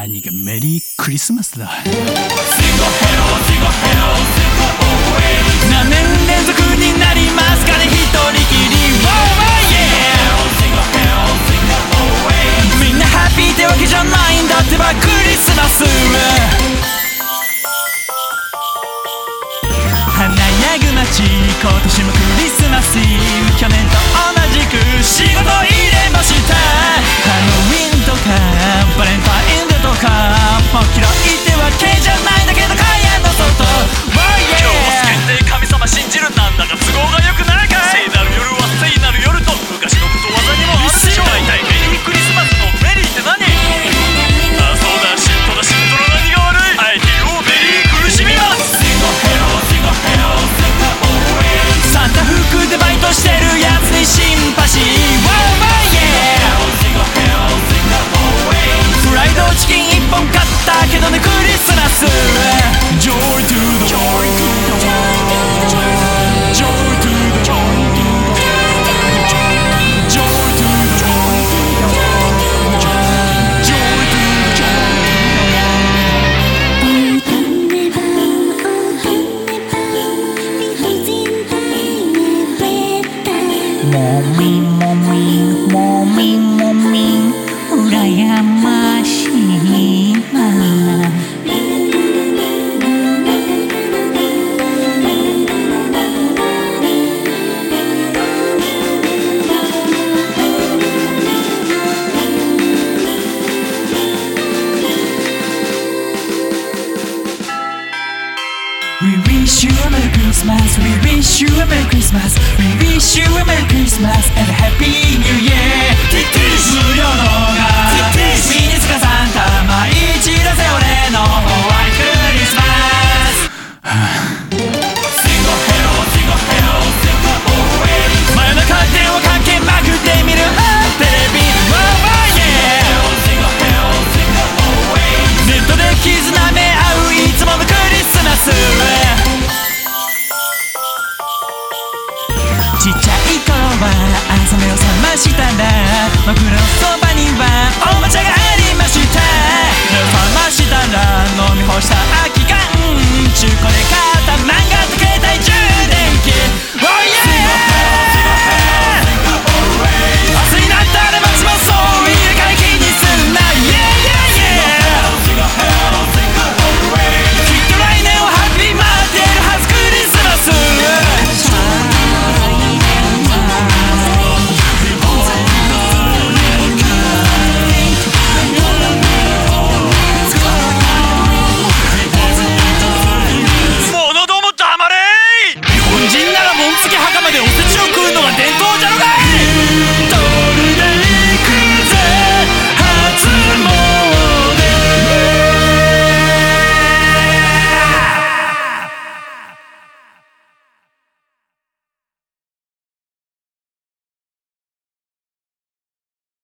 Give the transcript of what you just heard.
何がメリークリスマスだ。 何年連続になりますかね、一人きり。みんなハッピーってわけじゃないんだってば、クリスマス。華やぐ街、今年もクリスマスイブ。去年と同じく仕事入れました。ハロウィンとかバレンタインデーとか、もう嫌いってわけじゃないんだけど、蚊帳の外。今日は世間で神様信じる、なんだか都合が良くないかい。聖なる夜は聖なる夜と昔のことわざにもあるでしょ。大体メリークリスマスのメリーって何？あ、そうだ、嫉妬だ、嫉妬の何が悪い。あえてようメリー苦しみます。サンタ服でバイトしてるやつにシンパシー。フライドチキン1本買ったけどね、クリスマス。Joy to the Joy to the Joy to the Joy to the もみもみもみもみ羨ましいな。 We wish you a Merry Christmas. We wish you a Merry Christmas. We wish you a Merry Christmas and a Happy